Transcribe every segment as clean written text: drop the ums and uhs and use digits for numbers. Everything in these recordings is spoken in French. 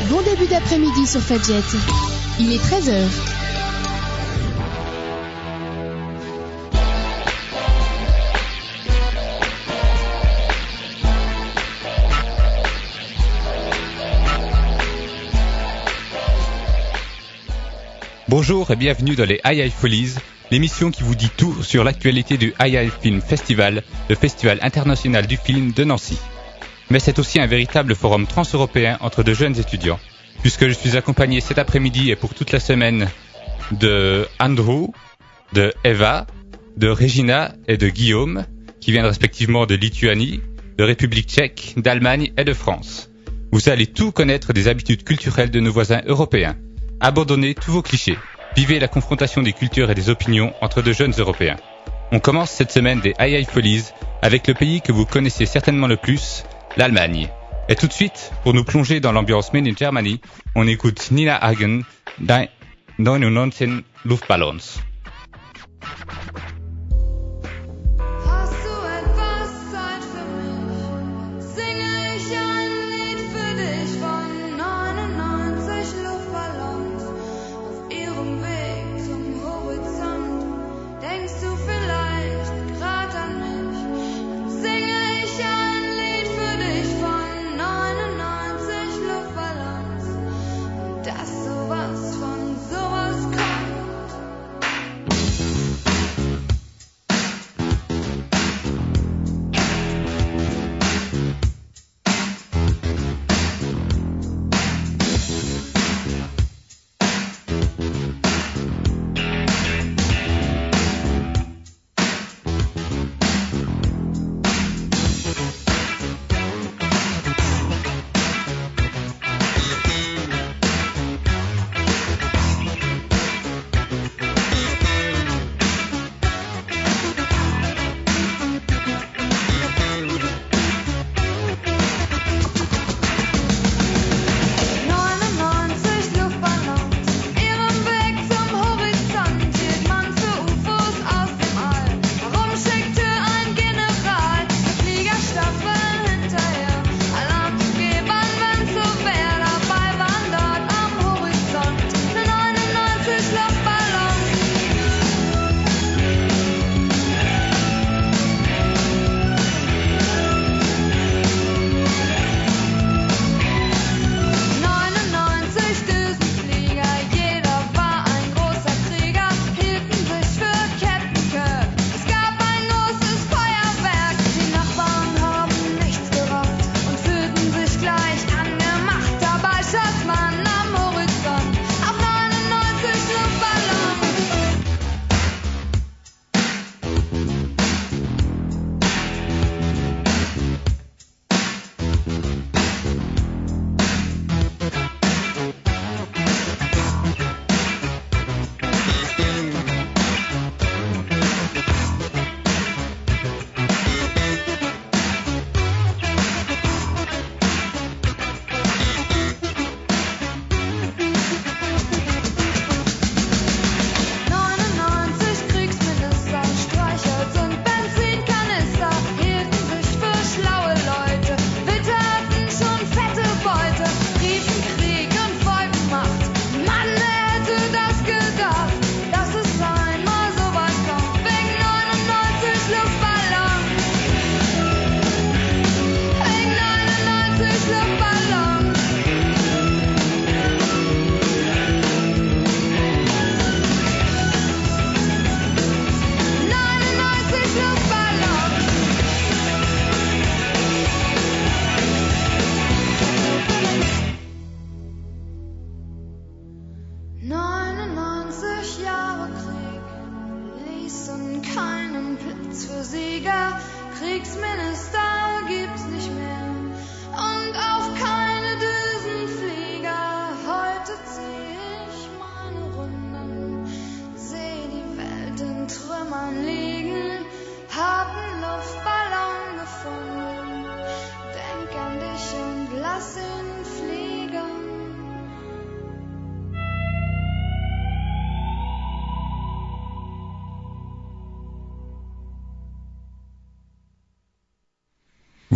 Bon début d'après-midi sur Fadjet. Il est 13h. Bonjour et bienvenue dans les Aïe Folies, l'émission qui vous dit tout sur l'actualité du Aïe Film Festival, le festival international du film de Nancy. Mais c'est aussi un véritable forum transeuropéen entre de jeunes étudiants, puisque je suis accompagné cet après-midi et pour toute la semaine de Andrew, de Eva, de Regina et de Guillaume, qui viennent respectivement de Lituanie, de République tchèque, d'Allemagne et de France. Vous allez tout connaître des habitudes culturelles de nos voisins européens. Abandonnez tous vos clichés. Vivez la confrontation des cultures et des opinions entre de jeunes Européens. On commence cette semaine des Aïe Folies avec le pays que vous connaissez certainement le plus, l'Allemagne. Et tout de suite, pour nous plonger dans l'ambiance Made in Germany, on écoute Nina Hagen, 99 Luftballons.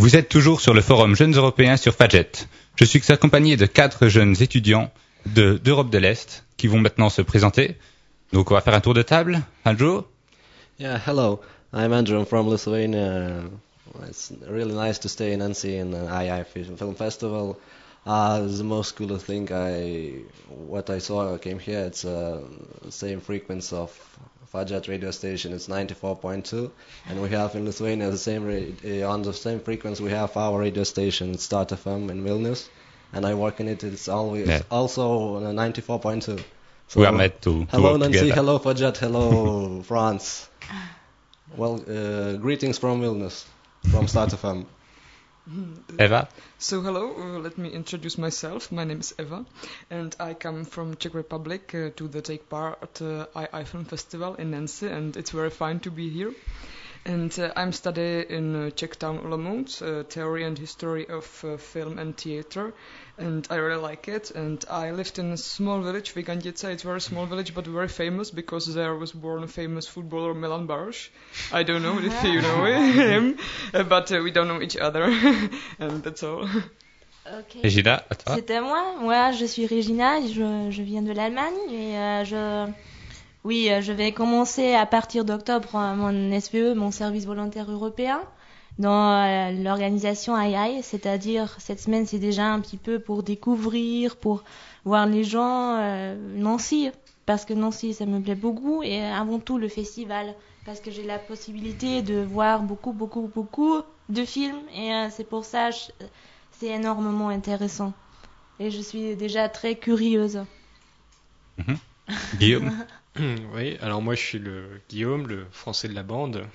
Vous êtes toujours sur le forum Jeunes Européens sur Fadjet. Je suis accompagné de 4 jeunes étudiants d'Europe de l'Est qui vont maintenant se présenter. Donc on va faire un tour de table. Andrew? Yeah, hello. I'm Andrew. I'm from Lithuania. It's really nice to stay in Nancy in the II Film Festival. The most cool thing what I saw came here. It's same frequency of Fadjet radio station. It's 94.2, and we have in Lithuania the same on the same frequency we have our radio station Start FM in Vilnius, and I work in it. It's always also 94.2. So we are met to hello work Nancy, together. hello Fadjet, hello France. Well, greetings from Vilnius, from Start FM. Eva? So hello, let me introduce myself. My name is Eva, and I come from Czech Republic to take part at II Film Festival in Nancy, and it's very fine to be here. And I'm studying in Czech town Olomouc, theory and history of film and theater, and I really like it. And I lived in a small village, Vigandice. It's a very small village, but very famous because there was born a famous footballer, Milan Baroš. I don't know if you know him, but we don't know each other, and that's all. Ok. Regina, à toi? C'est à moi. Moi, je suis Regina, je viens de l'Allemagne et je vais commencer à partir d'octobre mon SVE, mon service volontaire européen, dans l'organisation II, c'est-à-dire cette semaine c'est déjà un petit peu pour découvrir, pour voir les gens, Nancy, parce que Nancy ça me plaît beaucoup, et avant tout le festival, parce que j'ai la possibilité de voir beaucoup de films, et c'est pour ça c'est énormément intéressant. Et je suis déjà très curieuse. Mhm. Guillaume? Oui, alors moi je suis le Guillaume, le français de la bande.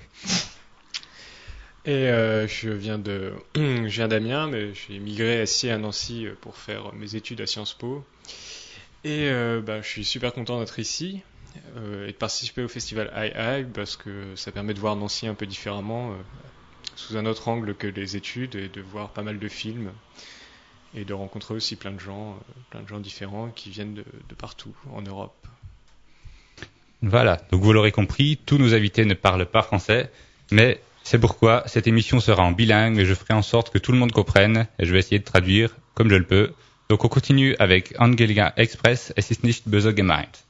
Et je viens d'Amiens, mais j'ai migré ici à Nancy pour faire mes études à Sciences Po. Et je suis super content d'être ici et de participer au festival II parce que ça permet de voir Nancy un peu différemment, sous un autre angle que les études, et de voir pas mal de films et de rencontrer aussi plein de gens différents qui viennent de partout en Europe. Voilà, donc vous l'aurez compris, tous nos invités ne parlent pas français, mais c'est pourquoi cette émission sera en bilingue et je ferai en sorte que tout le monde comprenne et je vais essayer de traduire comme je le peux. Donc on continue avec Angelika Express, Es ist nicht böse gemeint.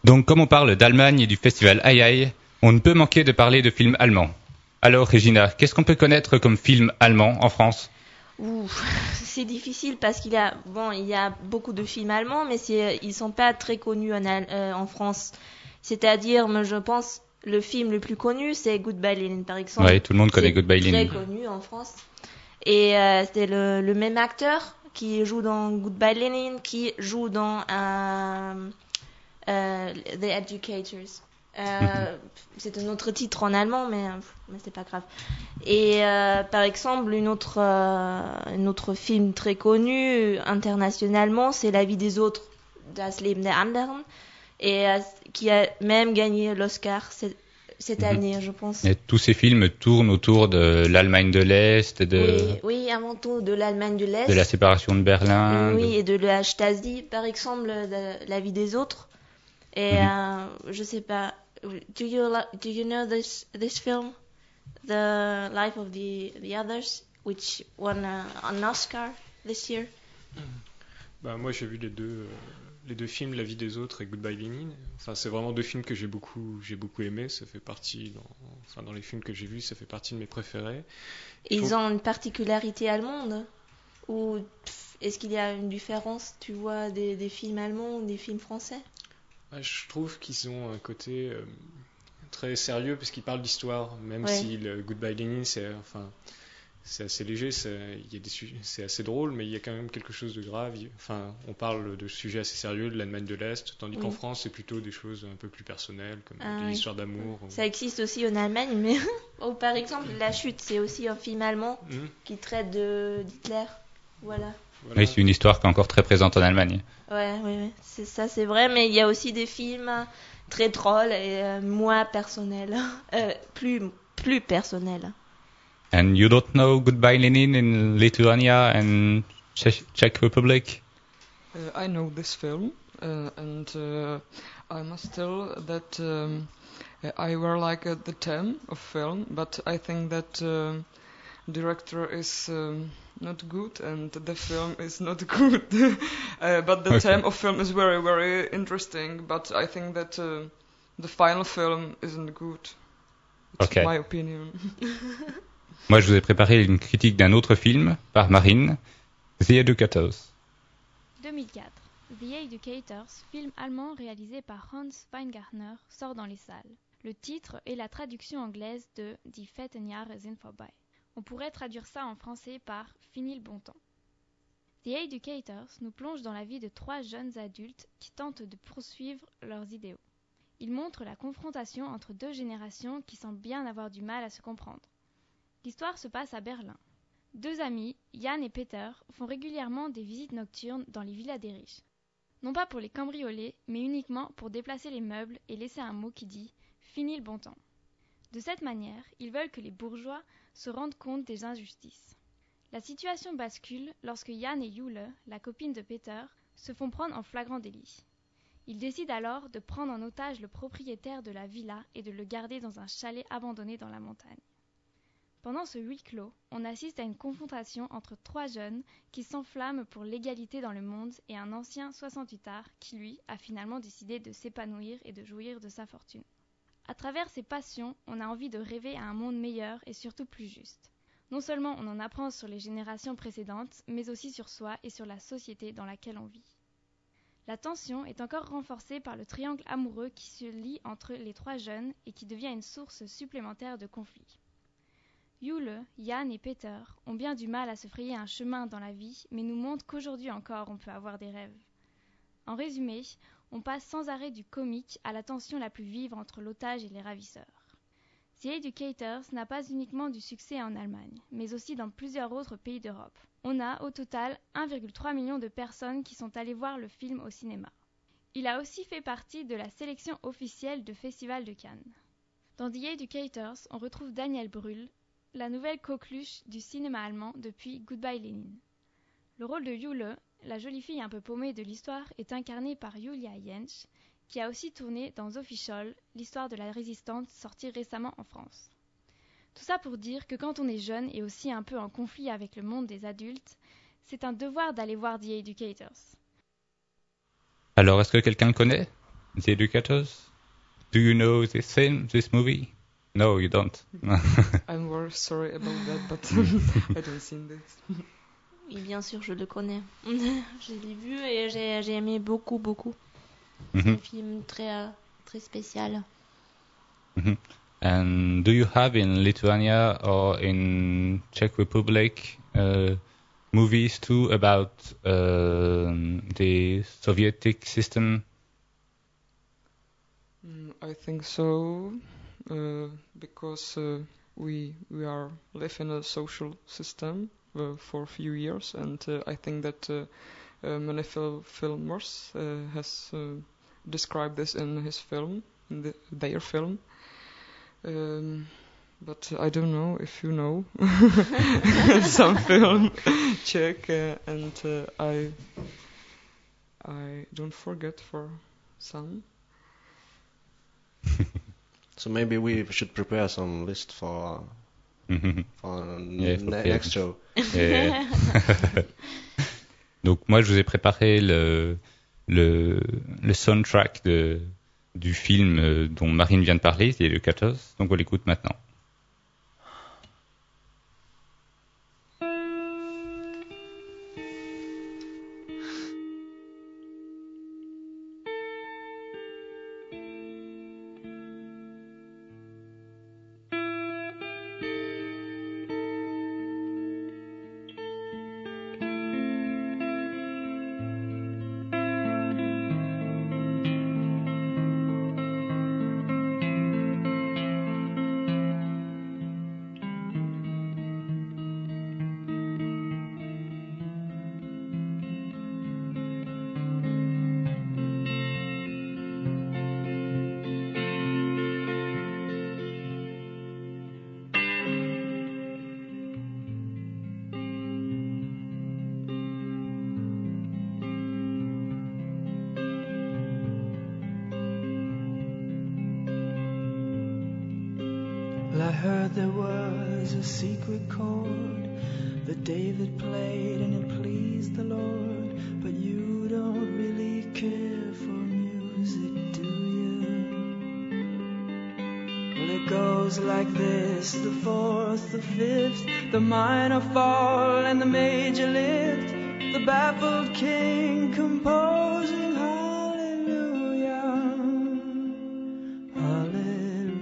Donc, comme on parle d'Allemagne et du festival AI, on ne peut manquer de parler de films allemands. Alors, Regina, qu'est-ce qu'on peut connaître comme film allemand en France ? C'est difficile parce qu'il y a beaucoup de films allemands, mais ils sont pas très connus en France. C'est-à-dire, moi, je pense, le film le plus connu, c'est Goodbye Lenin, par exemple. Oui, tout le monde connaît Goodbye Lenin. Très connu en France. Et c'est le même acteur qui joue dans Goodbye Lenin, qui joue dans The Educators. C'est un autre titre en allemand, mais c'est pas grave. Et par exemple, un autre film très connu internationalement, c'est La vie des autres, Das Leben der anderen, et qui a même gagné l'Oscar cette année, je pense. Et tous ces films tournent autour de l'Allemagne de l'Est, oui, avant tout de l'Allemagne de l'Est, de la séparation de Berlin, et de la Stasi, par exemple, de La vie des autres. Et je sais pas. Do you know this film, The Life of the Others, which won an Oscar this year? Moi, j'ai vu les deux films, La vie des autres et Goodbye Lenin. Enfin, c'est vraiment deux films que j'ai beaucoup aimés. Ça fait partie dans les films que j'ai vus, ça fait partie de mes préférés. Ils ont une particularité allemande, ou est-ce qu'il y a une différence, tu vois, des films allemands ou des films français? Je trouve qu'ils ont un côté très sérieux parce qu'ils parlent d'histoire, même si le Goodbye Lenin c'est assez léger, c'est assez drôle, mais il y a quand même quelque chose de grave. On parle de sujets assez sérieux de l'Allemagne de l'Est, tandis qu'en France c'est plutôt des choses un peu plus personnelles comme des histoires d'amour. Ça existe aussi en Allemagne, mais par exemple La Chute, c'est aussi un film allemand qui traite d'Hitler. Voilà. Oui, c'est une histoire qui est encore très présente en Allemagne. Oui, c'est vrai, mais il y a aussi des films très drôles et moins personnels, plus personnels. And you don't know Goodbye Lenin in Lithuania and Czech Republic? I know this film, and I must tell that I were like the theme of film, but I think that director is not good and the film is not good. But the theme of film is very, very interesting, but I think that the final film isn't good. It's my opinion. Moi, je vous ai préparé une critique d'un autre film par Marine, The Educators. 2004. The Educators, film allemand réalisé par Hans Weingartner, sort dans les salles. Le titre est la traduction anglaise de Die fetten Jahre sind vorbei. On pourrait traduire ça en français par « Fini le bon temps ». The Educators nous plonge dans la vie de 3 jeunes adultes qui tentent de poursuivre leurs idéaux. Il montre la confrontation entre 2 générations qui semblent bien avoir du mal à se comprendre. L'histoire se passe à Berlin. 2 amis, Jan et Peter, font régulièrement des visites nocturnes dans les villas des riches. Non pas pour les cambrioler, mais uniquement pour déplacer les meubles et laisser un mot qui dit « Fini le bon temps ». De cette manière, ils veulent que les bourgeois se rendent compte des injustices. La situation bascule lorsque Jan et Jule, la copine de Peter, se font prendre en flagrant délit. Ils décident alors de prendre en otage le propriétaire de la villa et de le garder dans un chalet abandonné dans la montagne. Pendant ce huis clos, on assiste à une confrontation entre 3 jeunes qui s'enflamment pour l'égalité dans le monde et un ancien 68ard qui, lui, a finalement décidé de s'épanouir et de jouir de sa fortune. À travers ces passions, on a envie de rêver à un monde meilleur et surtout plus juste. Non seulement on en apprend sur les générations précédentes, mais aussi sur soi et sur la société dans laquelle on vit. La tension est encore renforcée par le triangle amoureux qui se lie entre les 3 jeunes et qui devient une source supplémentaire de conflits. Jule, Jan et Peter ont bien du mal à se frayer un chemin dans la vie, mais nous montrent qu'aujourd'hui encore on peut avoir des rêves. En résumé, on passe sans arrêt du comique à la tension la plus vive entre l'otage et les ravisseurs. The Educators n'a pas uniquement du succès en Allemagne, mais aussi dans plusieurs autres pays d'Europe. On a au total 1,3 million de personnes qui sont allées voir le film au cinéma. Il a aussi fait partie de la sélection officielle du Festival de Cannes. Dans The Educators, on retrouve Daniel Brühl, la nouvelle coqueluche du cinéma allemand depuis Goodbye Lenin. Le rôle de Jule, la jolie fille un peu paumée de l'histoire, est incarné par Julia Jentsch, qui a aussi tourné dans Official, l'histoire de la résistante sortie récemment en France. Tout ça pour dire que quand on est jeune et aussi un peu en conflit avec le monde des adultes, c'est un devoir d'aller voir The Educators. Alors, est-ce que quelqu'un le connaît ? The Educators? Do you know this movie? No, you don't. I'm very sorry about that, but I don't think this. Oui, bien sûr, je le connais. Je l'ai vu et j'ai aimé beaucoup. C'est un film très spécial. And do you have in Lithuania or in Czech Republic movies too about the Sovietic system? I think so, because we are live in a social system for a few years, and I think that many filmers has described this in his film, in their film. But I don't know if you know some film Czech, and I don't forget for some. So maybe we should prepare some list for next show. Yeah. Donc moi je vous ai préparé le soundtrack du film dont Marine vient de parler, The Educators. Donc on l'écoute maintenant. I heard there was a secret chord that David played and it pleased the Lord, but you don't really care for music, do you? Well, it goes like this: the fourth, the fifth, the minor fall and the major lift, the baffled king composing hallelujah, hallelujah.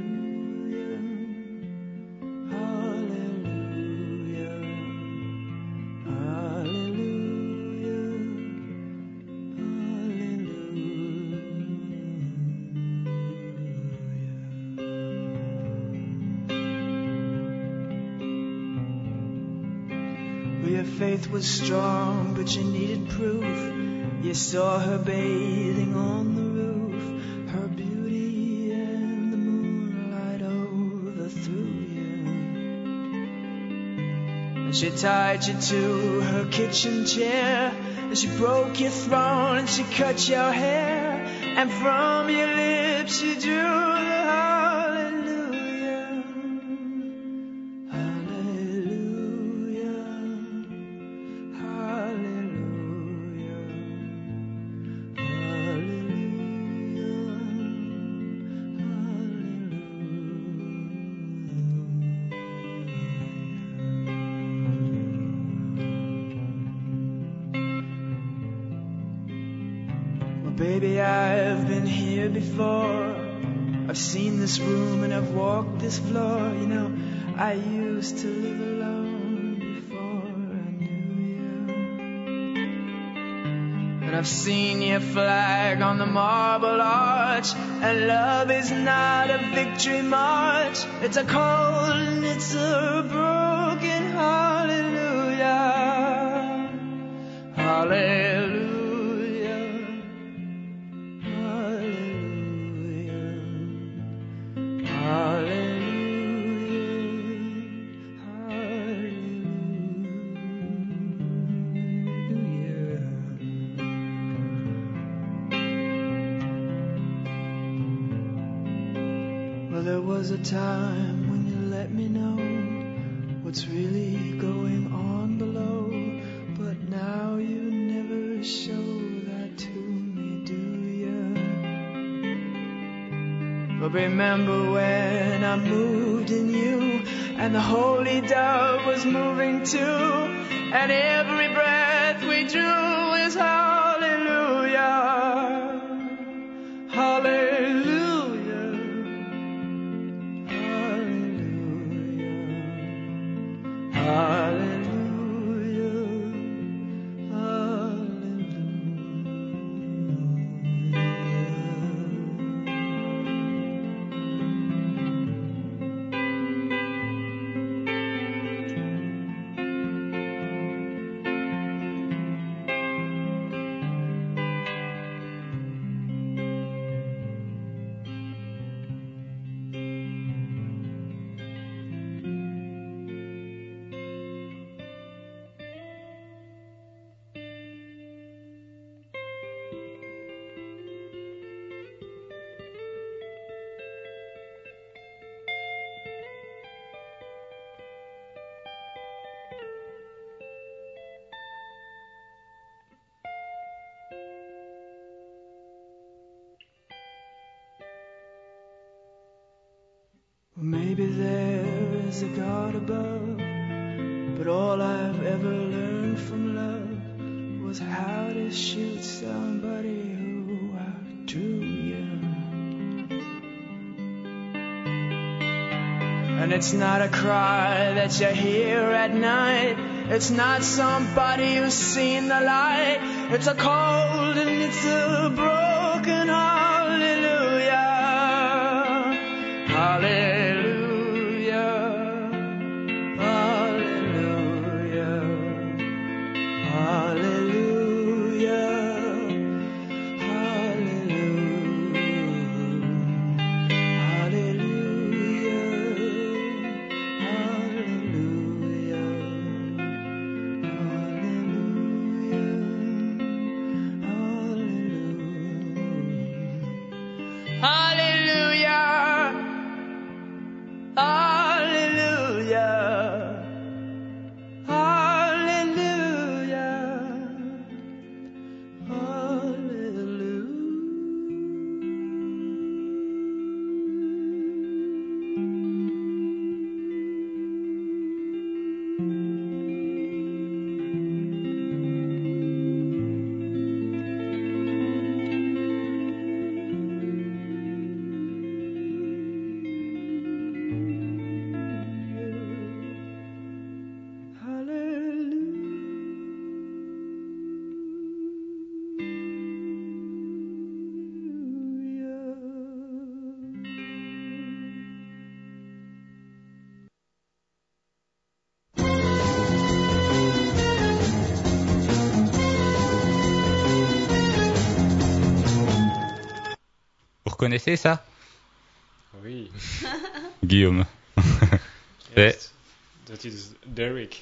Your faith was strong, but you needed proof. You saw her bathing on the roof, her beauty and the moonlight overthrew you. And she tied you to her kitchen chair, and she broke your throne, and she cut your hair, and from your lips she drew the hallelujah, hallelujah. Baby, I've been here before. I've seen this room and I've walked this floor. You know, I used to live alone before I knew you. And I've seen your flag on the marble arch. And love is not a victory march. It's a cold and it's a broken hallelujah, hallelujah. There was a time when you let me know what's really going on below, but now you never show that to me, do you? But remember when I moved in you, and the holy dove was moving too, and every breath we drew is hallelujah, hallelujah, hallelujah, hallelujah. Maybe there is a God above, but all I've ever learned from love was how to shoot somebody who outdrew you. And it's not a cry that you hear at night, it's not somebody who's seen the light, it's a cold and it's a broken hallelujah, hallelujah. Vous reconnaissez ça? Oui. Guillaume. Yes, that is Derek.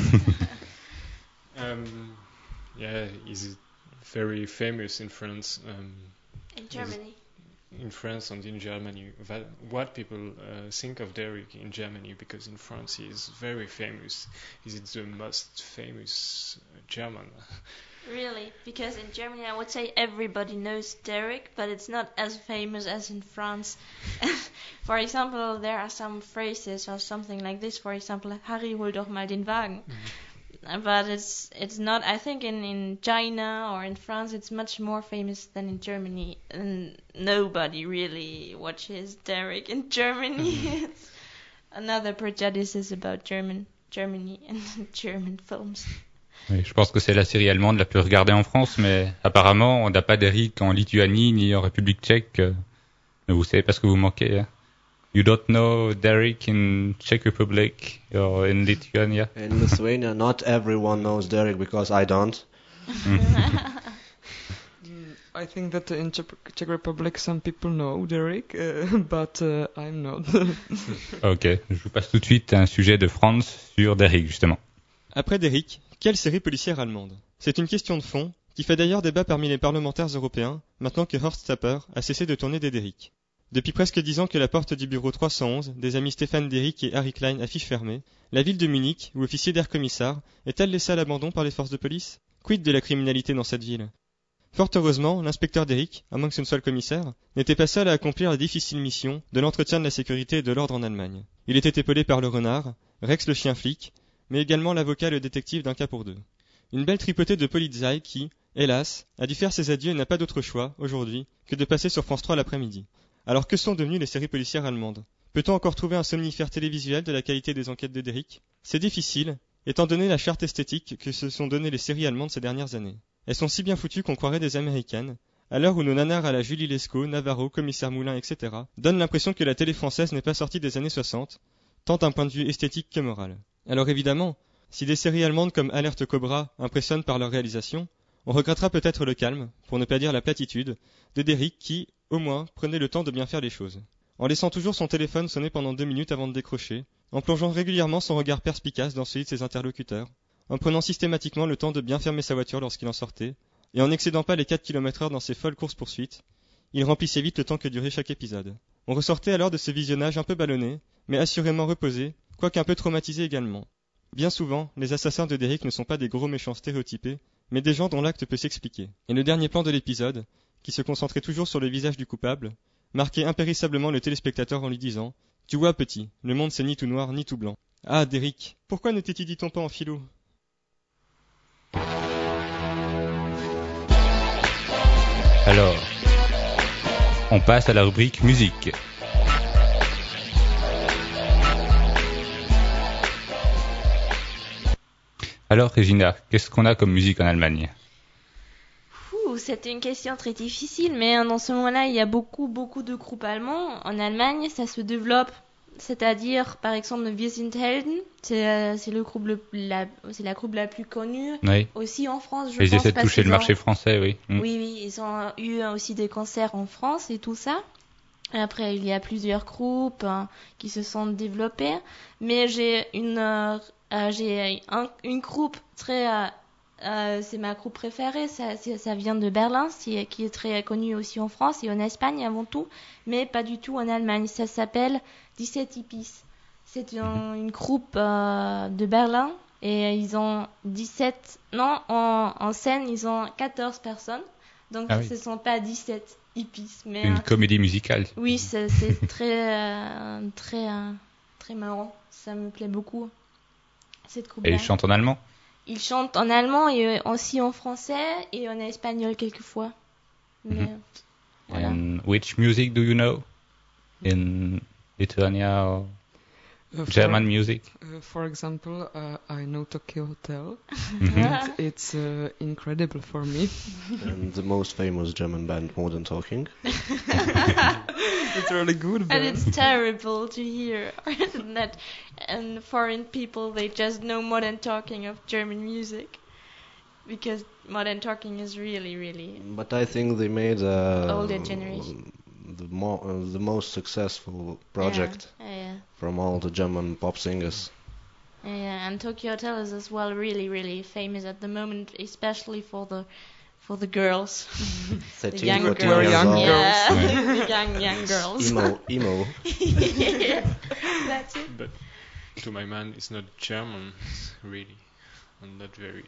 Yeah, he's very famous in France. In Germany. In France and in Germany. What people think of Derek in Germany, because in France he is very famous. He's the most famous German. Really? Because in Germany I would say everybody knows Derek, but it's not as famous as in France. For example, there are some phrases or something like this. For example, Harry, hol doch mal den Wagen. But it's not, I think in China or in France it's much more famous than in Germany. And nobody really watches Derek in Germany. It's another prejudice about Germany and German films. Oui, je pense que c'est la série allemande la plus regardée en France, mais apparemment on n'a pas d'Eric en Lituanie ni en République tchèque. Mais vous savez pas ce que vous manquez. Hein? You don't know Derek in Czech Republic or in Lithuania? In Lithuania, not everyone knows Derek because I don't. I think that in Czech Republic some people know Derek, but I'm not. Ok, je vous passe tout de suite à un sujet de France sur Derek justement. Après Derek, quelle série policière allemande? C'est une question de fond qui fait d'ailleurs débat parmi les parlementaires européens maintenant que Horst Tapper a cessé de tourner des Derrick. Depuis presque 10 ans que la porte du bureau 311 des amis Stéphane Derrick et Harry Klein affiche fermée, la ville de Munich, où l'officier d'air commissar, est-elle laissée à l'abandon par les forces de police? Quid de la criminalité dans cette ville? Fort heureusement, l'inspecteur Derrick, à moins que ce ne soit le commissaire, n'était pas seul à accomplir la difficile mission de l'entretien de la sécurité et de l'ordre en Allemagne. Il était épaulé par le renard, Rex le chien flic, mais également l'avocat et le détective d'un cas pour deux. Une belle tripotée de Polizei qui, hélas, a dû faire ses adieux et n'a pas d'autre choix, aujourd'hui, que de passer sur France 3 l'après-midi. Alors que sont devenues les séries policières allemandes ? Peut-on encore trouver un somnifère télévisuel de la qualité des enquêtes de Derrick ? C'est difficile, étant donné la charte esthétique que se sont données les séries allemandes ces dernières années. Elles sont si bien foutues qu'on croirait des américaines, à l'heure où nos nanars à la Julie Lescaut, Navarro, Commissaire Moulin, etc. donnent l'impression que la télé française n'est pas sortie des années 60, tant d'un point de vue esthétique que moral. Alors évidemment, si des séries allemandes comme Alerte Cobra impressionnent par leur réalisation, on regrettera peut-être le calme, pour ne pas dire la platitude, de Derrick qui, au moins, prenait le temps de bien faire les choses. En laissant toujours son téléphone sonner pendant 2 minutes avant de décrocher, en plongeant régulièrement son regard perspicace dans celui de ses interlocuteurs, en prenant systématiquement le temps de bien fermer sa voiture lorsqu'il en sortait, et en n'excédant pas les 4 km/h dans ses folles courses-poursuites, il remplissait vite le temps que durait chaque épisode. On ressortait alors de ce visionnage un peu ballonné, mais assurément reposé, quoique un peu traumatisé également. Bien souvent, les assassins de Derrick ne sont pas des gros méchants stéréotypés, mais des gens dont l'acte peut s'expliquer. Et le dernier plan de l'épisode, qui se concentrait toujours sur le visage du coupable, marquait impérissablement le téléspectateur en lui disant « Tu vois, petit, le monde c'est ni tout noir ni tout blanc. Ah, Derrick, pourquoi ne t'étudie-t-on pas en philo ?» Alors, on passe à la rubrique musique. Alors, Regina, qu'est-ce qu'on a comme musique en Allemagne ? C'était une question très difficile, mais dans ce moment-là, il y a beaucoup de groupes allemands. En Allemagne, ça se développe. C'est-à-dire, par exemple, Wir sind Helden, c'est le groupe c'est la groupe la plus connue. Oui. Aussi en France, je pense. Ils essaient de toucher le marché français, oui. Oui, ils ont eu aussi des concerts en France et tout ça. Après, il y a plusieurs groupes qui se sont développés, mais j'ai une groupe très c'est ma groupe préférée, ça vient de Berlin, qui est très connu aussi en France et en Espagne avant tout, mais pas du tout en Allemagne. Ça s'appelle 17 Hippies. C'est une groupe de Berlin et ils ont 17... Non, en scène, ils ont 14 personnes, donc ce ne sont pas 17 hippies. Mais, une comédie musicale. Oui, c'est très marrant. Ça me plaît beaucoup, cette groupe-là. Et ils chantent en allemand ? Ils chantent en allemand et aussi en français et en espagnol quelquefois. Mais, voilà. And which music do you know in Lithuania or German music? For example, I know Tokyo Hotel. Mm-hmm. It's incredible for me. And the most famous German band, Modern Talking. It's really good. And it's terrible to hear that and foreign people, they just know Modern Talking of German music. Because Modern Talking is really... But I think they made older generation. The most successful project from all the German pop singers. Yeah, and Tokyo Hotel is as well really famous at the moment, especially for the girls. 13, the young 14 girls. years young old. Yeah, girls. the young girls. Emo. Yeah, that's it. But to my man, it's not German, really, and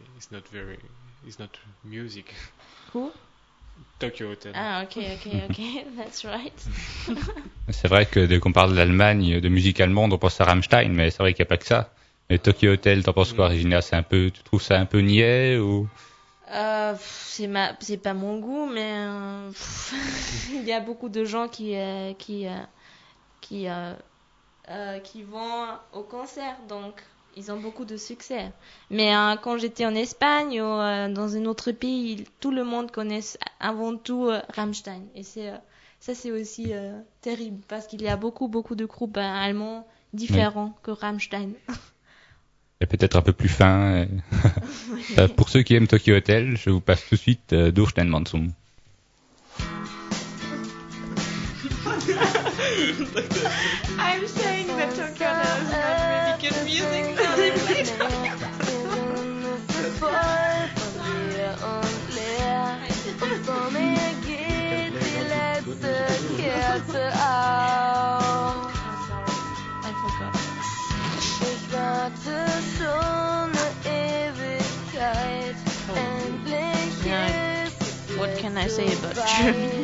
it's not music. Who? Tokyo Hotel. Ah, okay, that's right. C'est vrai que dès qu'on parle de l'Allemagne, de musique allemande, on pense à Rammstein, mais c'est vrai qu'il n'y a pas que ça. Et Tokyo Hotel, t'en penses quoi, Regina? Tu trouves ça un peu niais ou? C'est pas mon goût, mais il y a beaucoup de gens qui vont au concert, donc ils ont beaucoup de succès. Mais quand j'étais en Espagne ou dans un autre pays, tout le monde connaît avant tout Rammstein. Et ça c'est aussi terrible parce qu'il y a beaucoup de groupes allemands différents que Rammstein. Et peut-être un peu plus fin. Pour ceux qui aiment Tokyo Hotel, je vous passe tout de suite Durch den Mansum. I'm saying that Tokyo Hotel is not really good music, so they play Tokyo I forgot. Ich warte schon eine Ewigkeit. Endlich ist What say it, but German.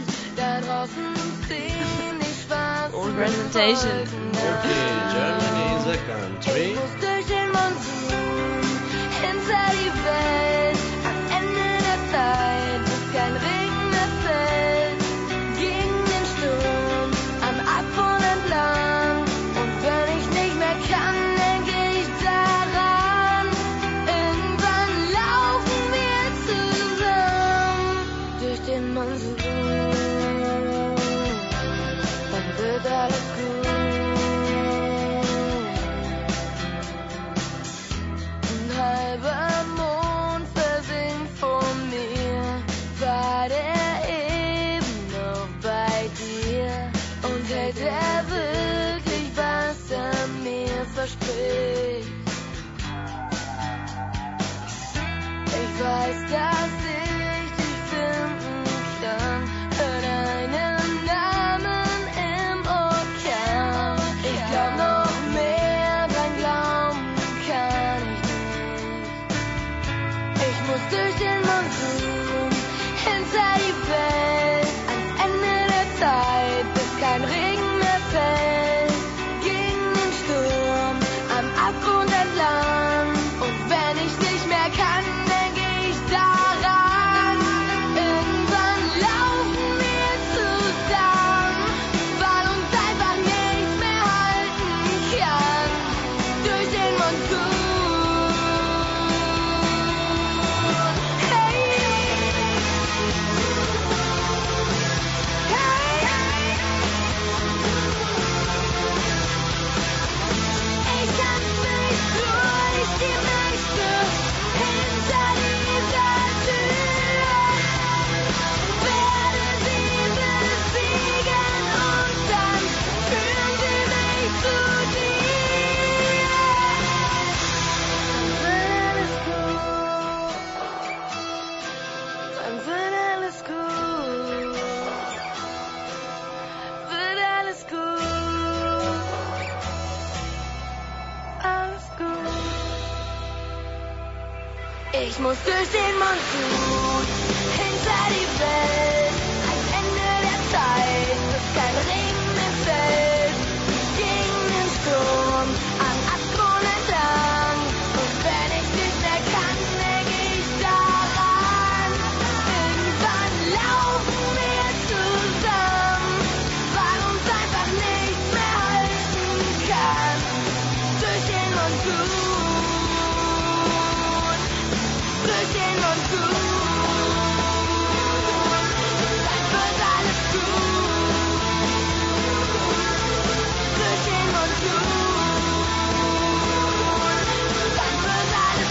Presentation. Okay, Germany is a country. Hinter die Welt, am Ende der Zeit, bis kein Regen mehr fällt, gegen den Sturm, am Abgrund entlang. Und wenn ich nicht mehr kann, denke ich daran. Irgendwann laufen wir zusammen durch den Monsun. Dann wird alles gut. Ein halber Mond versinkt vor mir, war der eben noch bei dir? Und hält er wirklich, was er mir verspricht? Ich weiß, dass ich dich finden kann, hör deinen Namen im Orkan. Ich glaub noch mehr, dran glauben kann ich nicht. Ich muss durch den Monsun, hinter die Welt, ans Ende der Zeit, bis kein Regen mehr fällt, gegen den Sturm, am Abgrund entlang. Und wenn ich nicht mehr kann, denke ich daran. Irgendwann laufen wir zusammen, weil uns einfach nichts mehr halten kann. Durch den Monsun. Hey, ich kann nicht durch die Nächte hinter dieser Tür. Werde sie besiegen und dann führen sie mich zu dir. Dann wird alles gut. Wird alles gut. Alles gut. Ich muss durch den Monsun, hinter die Welt, ans Ende der Zeit, bis kein Regen mehr fällt, gegen den Sturm, am Abgrund entlang. Und wenn ich nicht mehr kann, denke ich daran. Irgendwann laufen wir zusammen, weil uns einfach nichts mehr halten kann. Durch den Monsun. Durch den Monsun. Dann wird alles gut. Durch den Monsun. Dann wird alles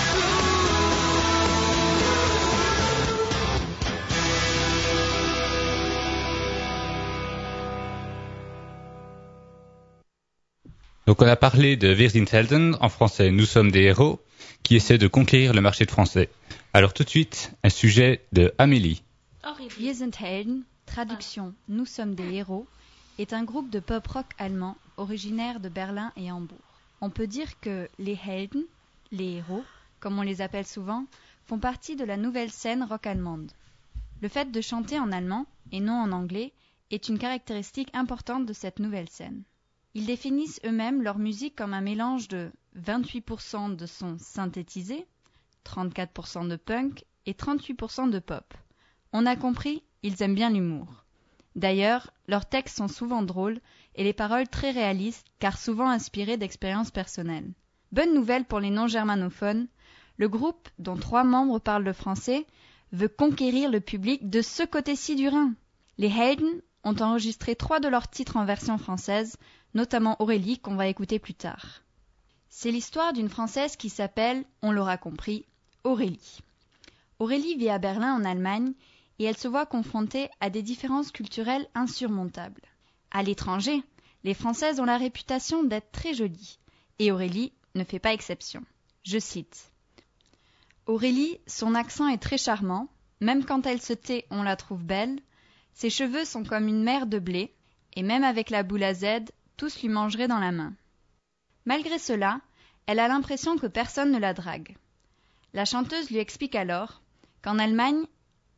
Donc on a parlé de Wir sind Helden, en français Nous sommes des héros, qui essaie de conquérir le marché de français. Alors tout de suite, un sujet de Amélie. Wir sind Helden, traduction Nous sommes des héros, est un groupe de pop-rock allemand originaire de Berlin et Hambourg. On peut dire que les Helden, les héros, comme on les appelle souvent, font partie de la nouvelle scène rock allemande. Le fait de chanter en allemand et non en anglais est une caractéristique importante de cette nouvelle scène. Ils définissent eux-mêmes leur musique comme un mélange de 28% de sons synthétisés, 34% de punk et 38% de pop. On a compris, ils aiment bien l'humour. D'ailleurs, leurs textes sont souvent drôles et les paroles très réalistes car souvent inspirées d'expériences personnelles. Bonne nouvelle pour les non-germanophones, le groupe, dont 3 membres parlent le français, veut conquérir le public de ce côté-ci du Rhin. Les Helden ont enregistré 3 de leurs titres en version française, notamment Aurélie qu'on va écouter plus tard. C'est l'histoire d'une Française qui s'appelle, on l'aura compris, Aurélie. Aurélie vit à Berlin en Allemagne et elle se voit confrontée à des différences culturelles insurmontables. À l'étranger, les Françaises ont la réputation d'être très jolies et Aurélie ne fait pas exception. Je cite. Aurélie, son accent est très charmant, même quand elle se tait, on la trouve belle. Ses cheveux sont comme une mer de blé et même avec la boule à Z, tous lui mangeraient dans la main. Malgré cela, elle a l'impression que personne ne la drague. La chanteuse lui explique alors qu'en Allemagne,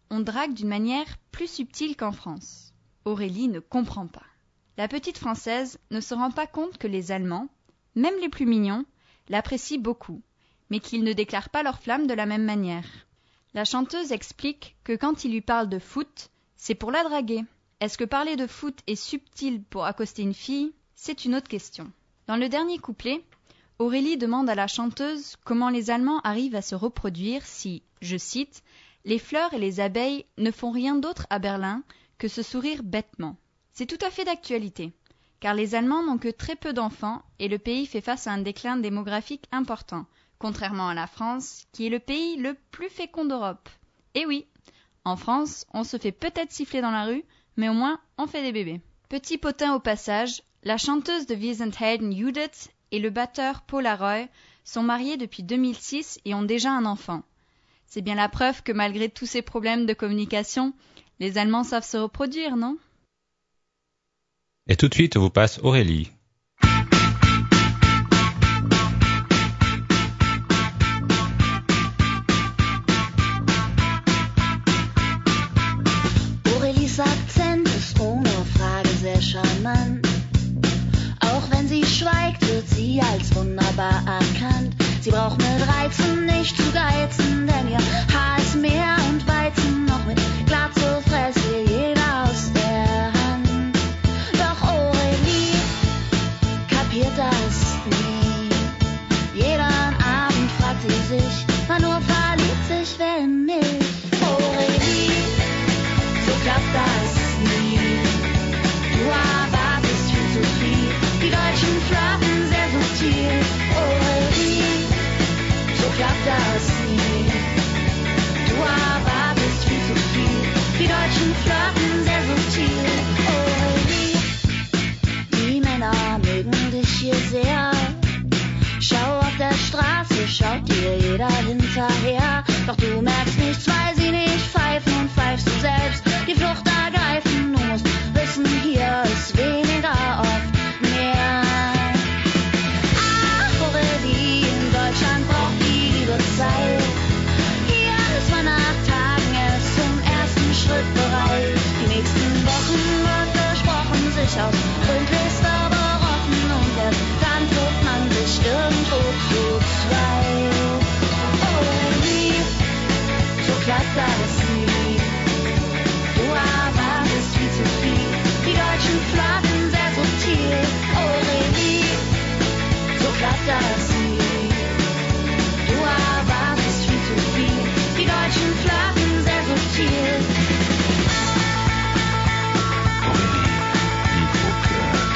on drague d'une manière plus subtile qu'en France. Aurélie ne comprend pas. La petite Française ne se rend pas compte que les Allemands, même les plus mignons, l'apprécient beaucoup, mais qu'ils ne déclarent pas leur flamme de la même manière. La chanteuse explique que quand il lui parle de foot, c'est pour la draguer. Est-ce que parler de foot est subtil pour accoster une fille ? C'est une autre question. Dans le dernier couplet, Aurélie demande à la chanteuse comment les Allemands arrivent à se reproduire si, je cite, « les fleurs et les abeilles ne font rien d'autre à Berlin que se sourire bêtement ». C'est tout à fait d'actualité, car les Allemands n'ont que très peu d'enfants et le pays fait face à un déclin démographique important, contrairement à la France, qui est le pays le plus fécond d'Europe. Et oui, en France, on se fait peut-être siffler dans la rue, mais au moins on fait des bébés. Petit potin au passage, la chanteuse de Wir sind Helden Judith et le batteur Paul Aroy sont mariés depuis 2006 et ont déjà un enfant. C'est bien la preuve que malgré tous ces problèmes de communication, les Allemands savent se reproduire, non ? Et tout de suite, on vous passe Aurélie. Aurélies Akzent ist ohne Frage sehr charmant. Auch wenn sie schweigt, wird sie als wunderbar erkannt. Sie braucht mit Reizen nicht zu geizen, denn ihr Haar ist mehr und Weizen, noch mit Glatze fräst ihr jeder aus der Hand. Doch Aurélie kapiert das nie. Jeden Abend fragt sie sich, wann nur verliebt sich wer in mich. Aurélie, so klappt das nie. Du erwartest viel zu viel, die Deutschen flirten sehr subtil. Aurélie, so klappt das nie. Du erwartest viel zu viel, die Deutschen flirten sehr subtil. Aurélie, die Männer mögen dich hier sehr. Schau auf der Straße, schaut dir jeder hinterher. Doch du merkst nichts, weil sie nicht pfeifen und pfeifst du selbst. Die Flucht ergreifen, du musst wissen, hier ist weniger oft mehr. Ach, Aurélie, in Deutschland braucht die Liebe Zeit. Hier ist man nach Tagen erst zum ersten Schritt bereit. Die nächsten Wochen wird besprochen, sich aus gründlichster berochen und erst dann trifft man sich irgendwo zu zweit. Aurélie, so klappt das nie. Du erwartest viel zu viel, die Deutschen flirten sehr subtil. Aurélie, so klappt das nie. Du erwartest viel zu viel, die Deutschen flirten sehr subtil. Aurélie, il faut que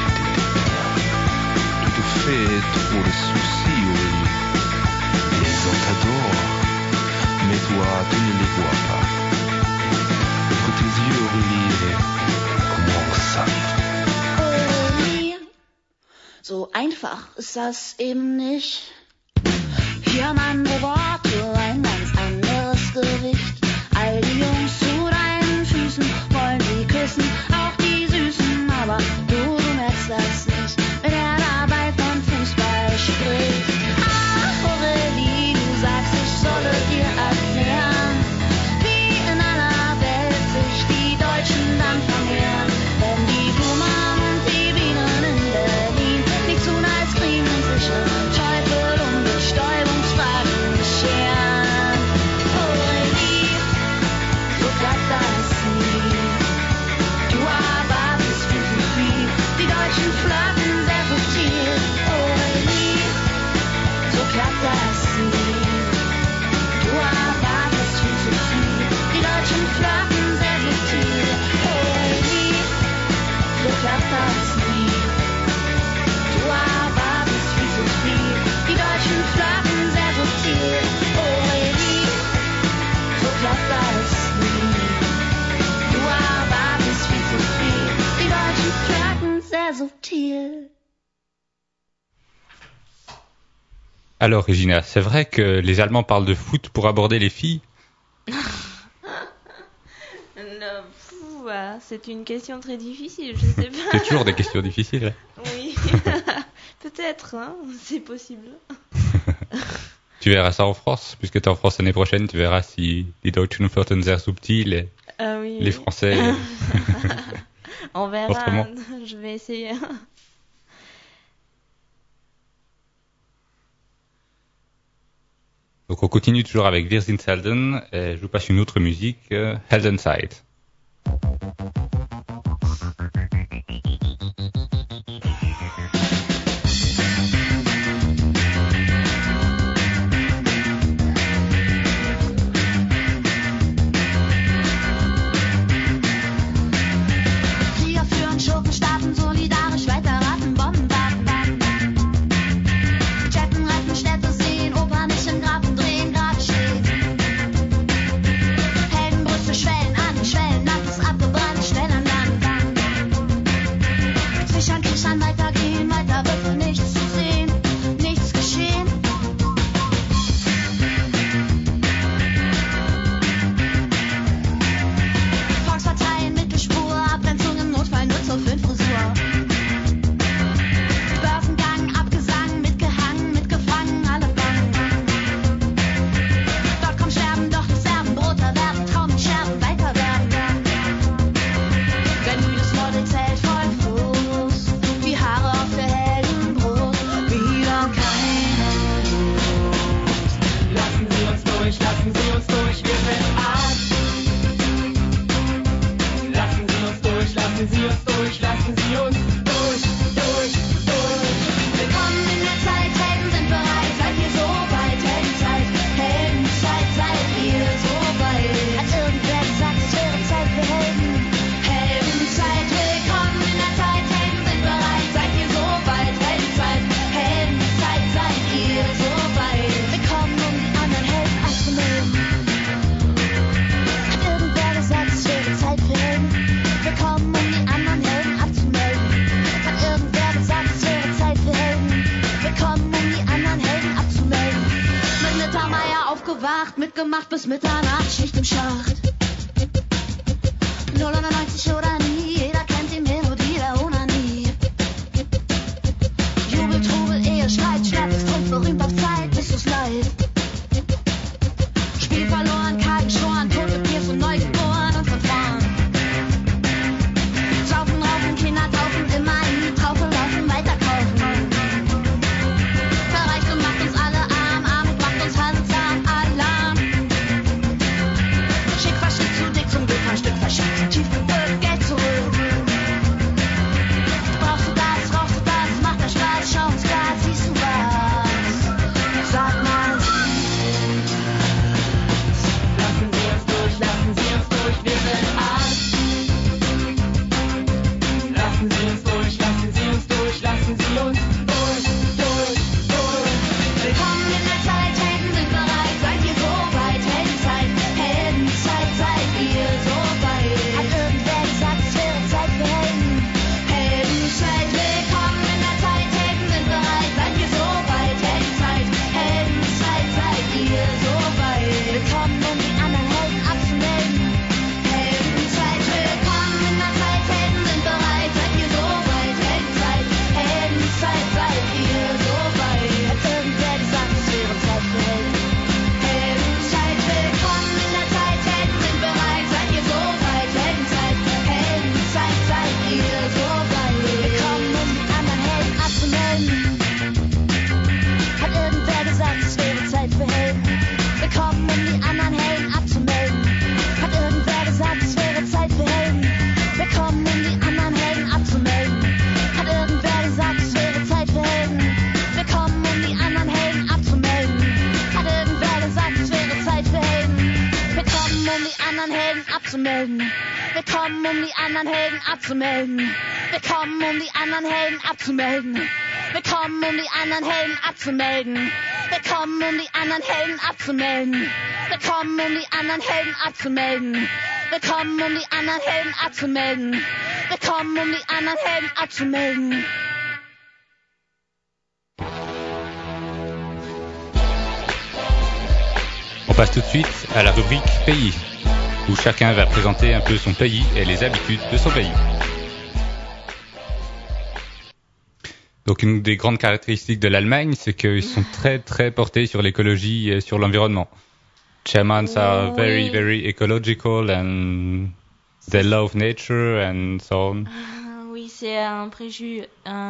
tu te fais trop de soucis, Aurélie. Les gens t'adorent, mais toi, tu ne les vois pas. Ouvre tes yeux, Aurélie, commence à vivre. Aurélie, so einfach ist das eben nicht. Hier haben andere Worte ein ganz anderes Gewicht. All die Jungs zu deinen Füßen wollen sie küssen, auch die Süßen, aber du merkst das nicht, wenn er dabei von Fußball spricht. Ach, Aurélie, du sagst, ich solle dir erklären, wie in aller Welt sich die Deutschen dann vermehren, wenn die Blumen und die Bienen in Berlin nicht tun als Green und sich um Teufel und Bestäubungsfragen scheren. Aurélie, so klappt das nie. Du erwartest viel zu viel, die Deutschen flirten sehr subtil. Aurélie, so klappt das nie. Du erwartest viel zu viel, die Deutschen flirten sehr subtil. Aurélie, so klappt das nie. Du erwartest viel zu viel, die Deutschen flirten sehr subtil. Aurélie, so klappt das nie. Du erwartest viel zu viel, die Deutschen flirten sehr subtil. Alors, Regina, c'est vrai que les Allemands parlent de foot pour aborder les filles ? C'est une question très difficile, je sais pas. C'est toujours des questions difficiles. Oui, peut-être, hein, c'est possible. Tu verras ça en France, puisque tu es en France l'année prochaine, tu verras si die Deutschen Flirten sehr subtil et Oui, les Français... On verra, Autrement. je vais essayer. Donc on continue toujours avec Wir sind Helden, et je vous passe une autre musique, Heldenside. Krieger führen Schurkenstaaten solidarisch weiter, raten Bomben, warten, warten, warten. Jetten retten Städte, sehen Oper nicht im Graben drehen, grad steht. Heldenbrüste schwellen an, Schwellen, Land ist abgebrannt, schnell an Land, Land. Zischern, kichern, weitergehen, weiter wird für nichts zu sehen, nichts geschehen. Volksparteien, Mittelspur, Abgrenzung im Notfall, 0 zu 5 Frisur. Börsengang, abgesangen, mitgehangen, mitgefangen, alle bang. Dort kommt Sterben, doch nicht Serben, Brot erwerben, Traum mit Scherben, weiter werden. Wer müdes Morde zählt, voll Frust, wie Haare auf der Heldenbrust, wieder keine Lust. Lassen Sie uns durch, wir sind arm. Lassen Sie uns durch, lassen Sie uns durch, lassen Sie uns durch. Willkommen in der Zeit, Helden sind bereit, seid ihr so weit, Heldenzeit, Heldenzeit, seid ihr so weit. Hat irgendwer gesagt, es wäre Zeit für Helden? Heldenzeit, willkommen in der Zeit, Helden sind bereit, seid ihr so weit, Heldenzeit, Heldenzeit, seid ihr so weit. Willkommen, um die anderen Helden abzumelden. Hat irgendwer gesagt, es wäre Zeit für Helden? Willkommen, um die anderen Helden abzumelden. Hat irgendwer gesagt, es wäre Zeit für Helden? Willkommen, um die anderen Helden abzumelden. Mit Mittermeier aufgewacht, mitgemacht bis Mitternacht, Schicht im Schacht. 099 oder nie, jeder kennt die Melodie der Onanie. Jubel, Trubel, Ehe, Streit, Schmerz, Trumpf, berühmt auf Zeit, bist du's leid. Spiel verloren, Karten schoren, tote Biers und Neugeboren und verfahren. Saufen, raufen, Kinder taufen, immer nie Traufe laufen, weiterkaufen. Verreichtum macht uns alle arm, Armut macht uns halbzahm, Alarm. Schick verschickt zu dick, zum Glück ein Stück verschickt, tief gebückt, Geld zurück. Brauchst du das, macht der Spaß, schau ins Glas, siehst du was? Sag mal. Lassen Sie uns durch, wir sind arm. Lassen Sie uns durch, lassen Sie uns durch, lassen Sie uns durch. Willkommen in der Zeit, Helden sind bereit, seid ihr so weit, Heldenzeit, Heldenzeit, seid ihr so weit. Hat irgendwer gesagt, es wäre Zeit für Helden? Heldenzeit, willkommen in der Zeit, Helden sind bereit, seid ihr so weit, Heldenzeit, Heldenzeit, seid ihr so weit. Willkommen, um die anderen Helden abzumelden. Heldenzeit, willkommen in der Zeit, Helden sind bereit, seid ihr so weit, Heldenzeit, Heldenzeit, seid ihr so weit. Hat irgendwer gesagt, es wäre Zeit für Helden? Heldenzeit, willkommen in der Zeit, Helden sind bereit, seid ihr so weit, Heldenzeit, Heldenzeit, seid ihr so weit. Willkommen, um die anderen Helden abzumelden. Hat irgendwer gesagt, es wäre Zeit für Helden? Willkommen, um die anderen Helden abzumelden. Hat irgendwer gesagt, es wäre Zeit für Helden? Willkommen, um die anderen Helden abzumelden. Hat irgendwer gesagt, es wäre Zeit für Helden? Willkommen, um die anderen Helden abzumelden. Hat irgendwer gesagt, es wäre Zeit für Helden? Willkommen, um die anderen Helden abzumelden. Willkommen, um die anderen Helden abzumelden. Willkommen, um die anderen Helden abzumelden. Willkommen, um die anderen Helden abzumelden. Willkommen, um die anderen Helden abzumelden. Willkommen, um die anderen Helden abzumelden. Willkommen, um die anderen Helden abzumelden. Willkommen, um die anderen Helden abzumelden. On passe tout de suite à la rubrique Pays, où chacun va présenter un peu son pays et les habitudes de son pays. Donc une des grandes caractéristiques de l'Allemagne, c'est qu'ils sont très très portés sur l'écologie et sur l'environnement. Germans are very very ecological and they love nature and so on. Oui, c'est un préjugé,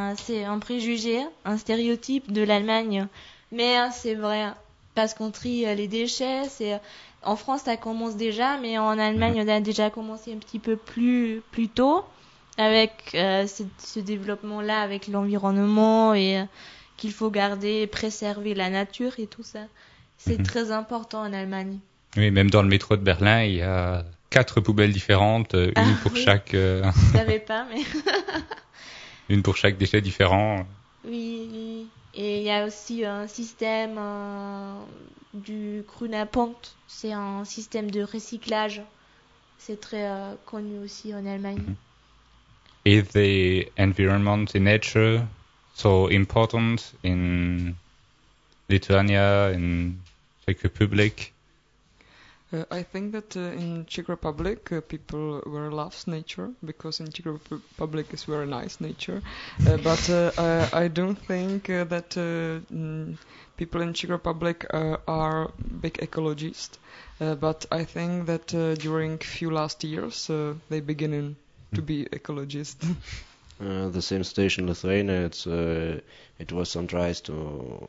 un stéréotype de l'Allemagne. Mais c'est vrai, parce qu'on trie les déchets. En France, ça commence déjà, mais en Allemagne, on a déjà commencé un petit peu plus tôt avec ce développement-là, avec l'environnement et qu'il faut garder, préserver la nature et tout ça. C'est très important en Allemagne. Oui, même dans le métro de Berlin, il y a 4 poubelles différentes, une pour chaque. Je savais pas, mais. Une pour chaque déchet différent. Oui. Et il y a aussi un système du Grünerpunkt. C'est un système de recyclage. C'est très connu aussi en Allemagne. Is the environment and nature so important in Lithuania, in Czech Republic? I think that in Czech Republic people loves nature because in Czech Republic is very nice nature, but I don't think that people in Czech Republic are big ecologists. But I think that during few last years they beginning to be ecologists. The same station in Lithuania, it was some tries to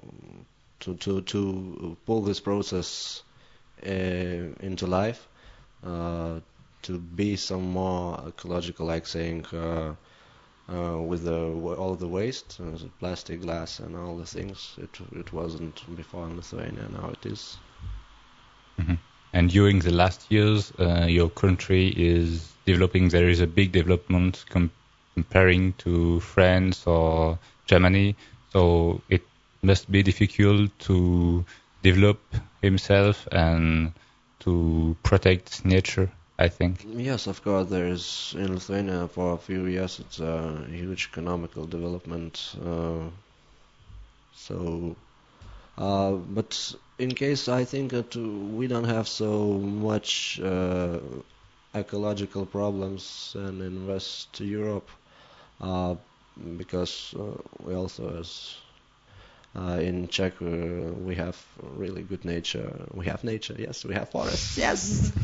pull this process into life, to be some more ecological, like saying with all the waste, plastic, glass, and all the things. It wasn't before in Lithuania. Now it is. Mm-hmm. And during the last years, your country is developing. There is a big development comparing to France or Germany. So it must be difficult to develop himself and to protect nature, I think. Yes, of course. There's in Lithuania for a few years it's a huge economical development. But in case I think that we don't have so much ecological problems in West Europe, because we also as in Czech, we have really good nature. We have nature, yes. We have forests, yes.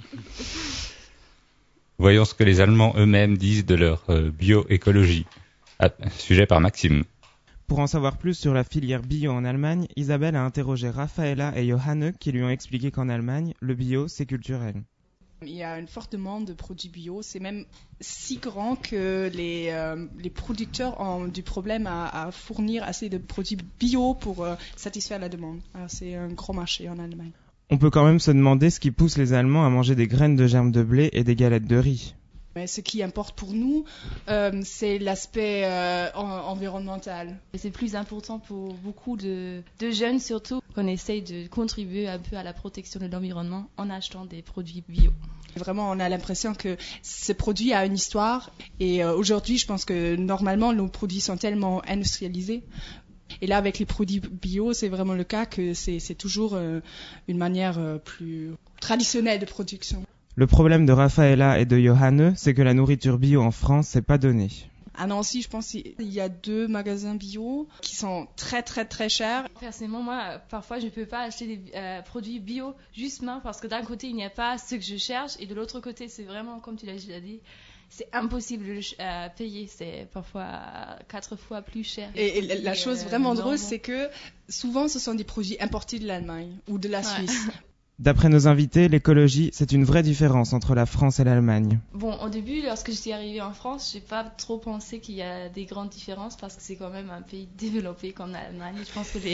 Voyons ce que les Allemands eux-mêmes disent de leur bioécologie. Sujet par Maxime. Pour en savoir plus sur la filière bio en Allemagne, Isabelle a interrogé Raffaella et Johanne qui lui ont expliqué qu'en Allemagne, le bio, c'est culturel. Il y a une forte demande de produits bio. C'est même si grand que les producteurs ont du problème à fournir assez de produits bio pour satisfaire la demande. Alors, c'est un gros marché en Allemagne. On peut quand même se demander ce qui pousse les Allemands à manger des graines de germe de blé et des galettes de riz. Mais ce qui importe pour nous, c'est l'aspect environnemental. Et c'est plus important pour beaucoup de jeunes, surtout, qu'on essaye de contribuer un peu à la protection de l'environnement en achetant des produits bio. Vraiment, on a l'impression que ce produit a une histoire. Et aujourd'hui, je pense que normalement, nos produits sont tellement industrialisés. Et là, avec les produits bio, c'est vraiment le cas que c'est toujours une manière plus traditionnelle de production. Le problème de Raffaella et de Johanne, c'est que la nourriture bio en France, c'est pas donné. À Nancy, je pense qu'il y a 2 magasins bio qui sont très très très chers. Personnellement, moi, parfois, je ne peux pas acheter des produits bio justement parce que d'un côté, il n'y a pas ce que je cherche et de l'autre côté, c'est vraiment, comme tu l'as déjà dit, c'est impossible de payer. C'est parfois 4 fois plus cher. Et la chose vraiment drôle, c'est que souvent, ce sont des produits importés de l'Allemagne ou de la Suisse. D'après nos invités, l'écologie, c'est une vraie différence entre la France et l'Allemagne. Bon, au début, lorsque je suis arrivée en France, j'ai pas trop pensé qu'il y a des grandes différences parce que c'est quand même un pays développé comme l'Allemagne. Je pense que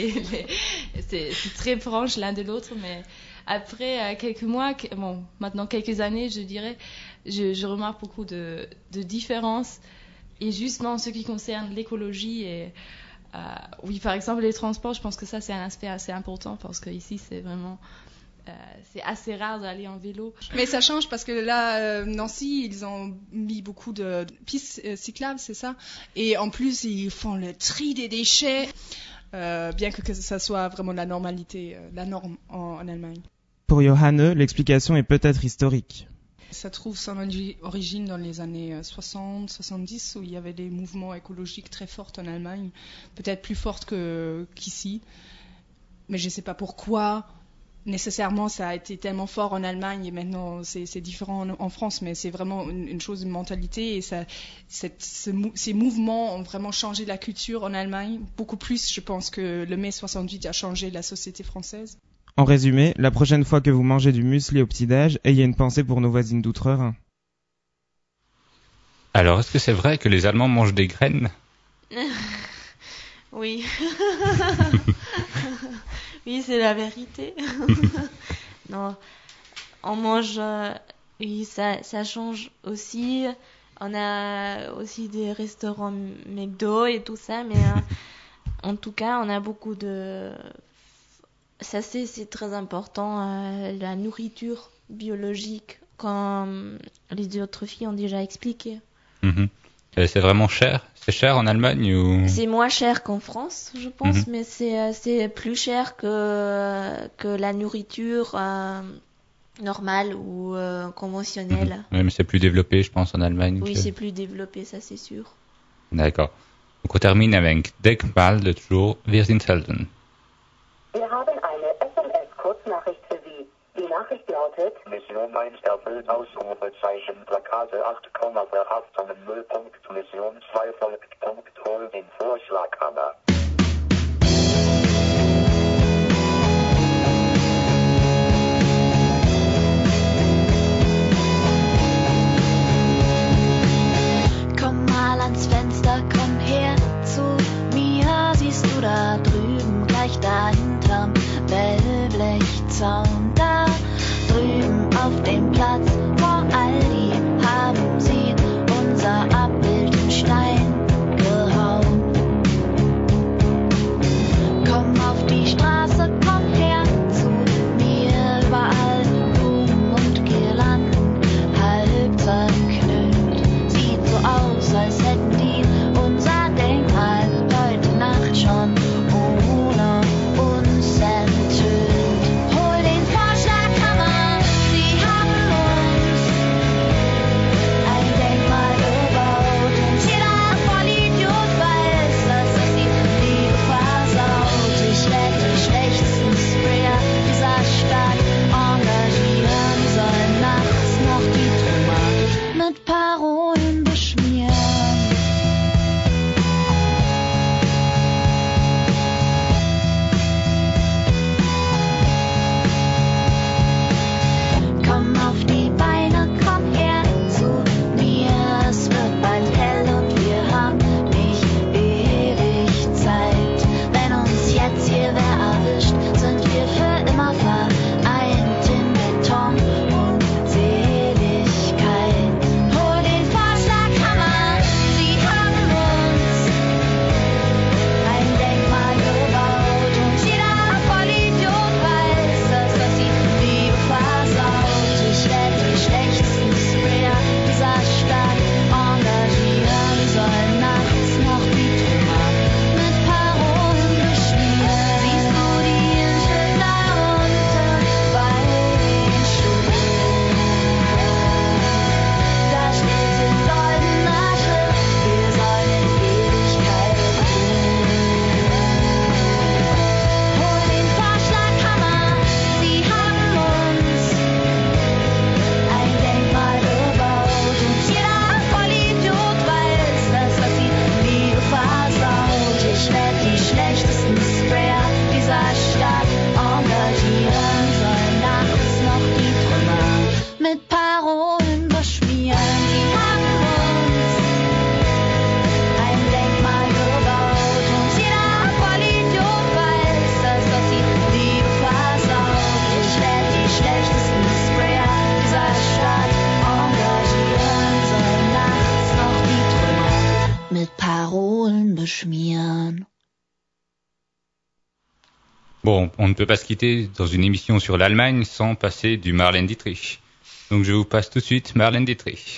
c'est très proche l'un de l'autre, mais après quelques mois, maintenant quelques années, je dirais, je remarque beaucoup de différences. Et justement, en ce qui concerne l'écologie et oui, par exemple, les transports, je pense que ça, c'est un aspect assez important parce qu'ici, c'est vraiment... c'est assez rare d'aller en vélo. Mais ça change parce que là, Nancy, ils ont mis beaucoup de pistes cyclables, c'est ça. Et en plus, ils font le tri des déchets, bien que ça soit vraiment la normalité, la norme en Allemagne. Pour Johanne, l'explication est peut-être historique. Ça trouve son origine dans les années 60-70 où il y avait des mouvements écologiques très forts en Allemagne, peut-être plus forts qu'ici. Mais je ne sais pas pourquoi nécessairement ça a été tellement fort en Allemagne et maintenant c'est différent en France, mais c'est vraiment une chose, une mentalité, et ces mouvements ont vraiment changé la culture en Allemagne, beaucoup plus je pense que le mai 68 a changé la société française. En résumé, la prochaine fois que vous mangez du muesli au petit-déj, ayez une pensée pour nos voisines d'outre-Rhin. Alors, est-ce que c'est vrai que les Allemands mangent des graines? Oui. Oui, c'est la vérité. Non, on mange... oui, ça change aussi. On a aussi des restaurants McDo et tout ça, mais en tout cas, on a beaucoup de... Ça, c'est très important, la nourriture biologique, comme les autres filles ont déjà expliqué. Mm-hmm. C'est vraiment cher? C'est cher en Allemagne ou... C'est moins cher qu'en France, je pense, mais c'est plus cher que la nourriture normale ou conventionnelle. Oui, mais c'est plus développé, je pense, en Allemagne. Oui, c'est plus développé, ça c'est sûr. D'accord. Donc on termine avec Denkmal de toujours, wir sind Helden. Wir haben eine SMS-Kurznachricht für Sie. Die Nachricht lautet: Mission 1 erfüllt, Ausrufezeichen, Plakate 8, Verhaftungen 0. Mission 2 folgt, hol den Vorschlaghammer. Komm mal ans Fenster, komm her zu mir, siehst du da drüben, gleich da hinterm Wellblechzaun, da drüben auf dem Platz vor Aldi haben sie unser Abbild in Stein gehauen. Komm auf die Straße, komm her zu mir, überall Blumen und Girlanden, halb zerknüllt. Sieht so aus, als hätten die unser Denkmal heute Nacht schon ohne uns enthüllt. Hol den Vorschlaghammer, sie haben uns ein Denkmal gebaut und jeder Vollidiot weiß, dass das die Liebe versaut. Ich werd die schlechtesten Sprayer dieser Stadt engagieren, die sollen nachts noch die Trümmer mit Parolen beschmieren. Komm auf die Beine, komm her zu mir, es wird bald hell und wir haben nicht ewig Zeit. Wenn uns jetzt hier wer erwischt, sind wir für immer vereint in Beton und Seligkeit. Hol den Vorschlaghammer, sie haben uns ein Denkmal gebaut und jeder Vollidiot weiß, dass das die Liebe versaut. Ich werd die schlechtesten Sprayer dieser Stadt engagieren, die sollen nachts noch die Trümmer mit Parolen beschmieren. Siehst du die Insel da unten bei den Schulen? Da steht in goldener Schrift, wir sollen in Ewigkeit ruhen. Hol den Vorschlaghammer, sie haben uns ein Denkmal gebaut und jeder Vollidiot weiß, dass das die Liebe versaut. Ich werd die schlechtesten Sprayer dieser Stadt engagieren, sollen nachts noch die Trümmer mit Parolen beschmieren. Sie haben uns ein Denkmal gebaut und jeder Vollidiot weiß, dass das die Liebe versaut. Ich werd die schlechtesten Sprayer dieser Stadt engagieren, sollen nachts noch die Trümmer mit Parolen beschmieren. Bon, on ne peut pas se quitter dans une émission sur l'Allemagne sans passer du Marlène Dietrich. Donc je vous passe tout de suite Marlène Dietrich.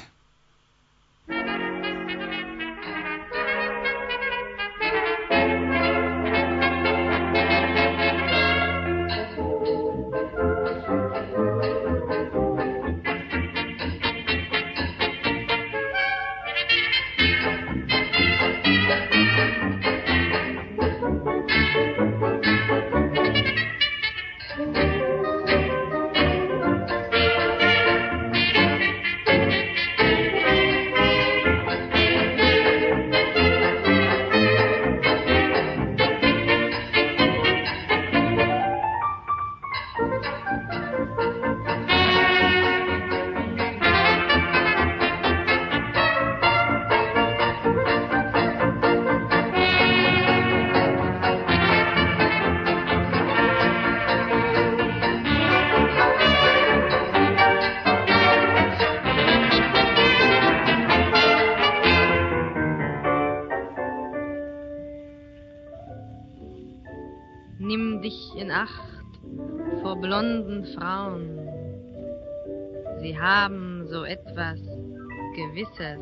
Nimm dich in Acht vor blonden Frauen. Sie haben so etwas Gewisses.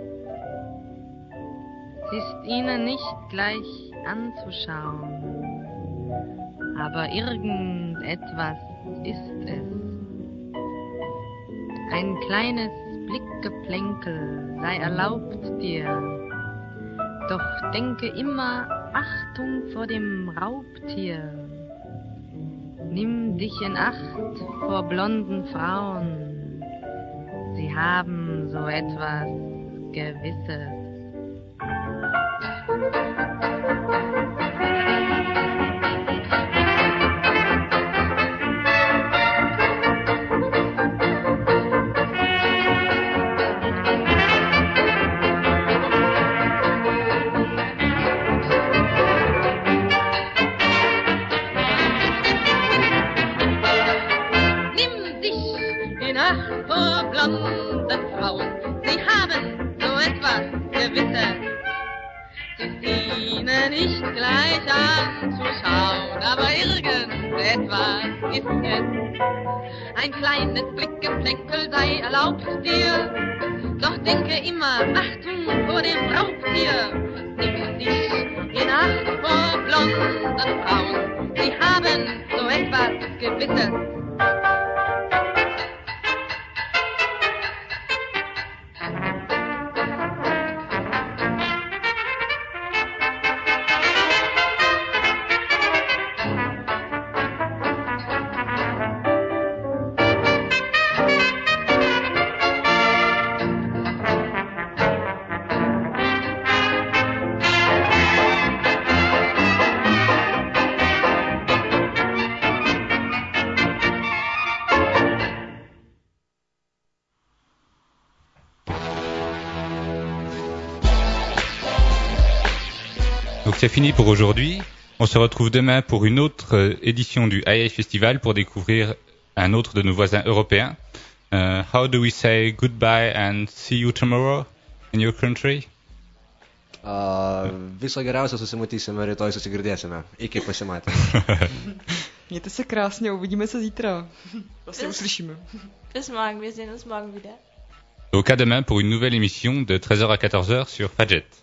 Es ist ihnen nicht gleich anzuschauen, aber irgendetwas ist es. Ein kleines Blickgeplänkel sei erlaubt dir, doch denke immer Achtung vor dem Raubtier. Nimm dich in Acht vor blonden Frauen, sie haben so etwas Gewisses. Ein kleines Blickgeplänkel sei erlaubt dir, doch denke immer Achtung vor dem Raubtier. Nimm dich in Acht vor blonden Frauen, sie haben so etwas Gewisses. Donc c'est fini pour aujourd'hui. On se retrouve demain pour une autre édition du AI Festival pour découvrir un autre de nos voisins européens. How do we say goodbye and see you tomorrow in your country? Viso geriausio, susimatysime rytoj, susigirdėsime. Iki pasimatymo. Mějte se krásně, uvidíme se zítra. Vlastně uslyšíme. Bis morgen, wir sehen uns morgen wieder. Donc à demain pour une nouvelle émission de 13h à 14h sur Fadjet.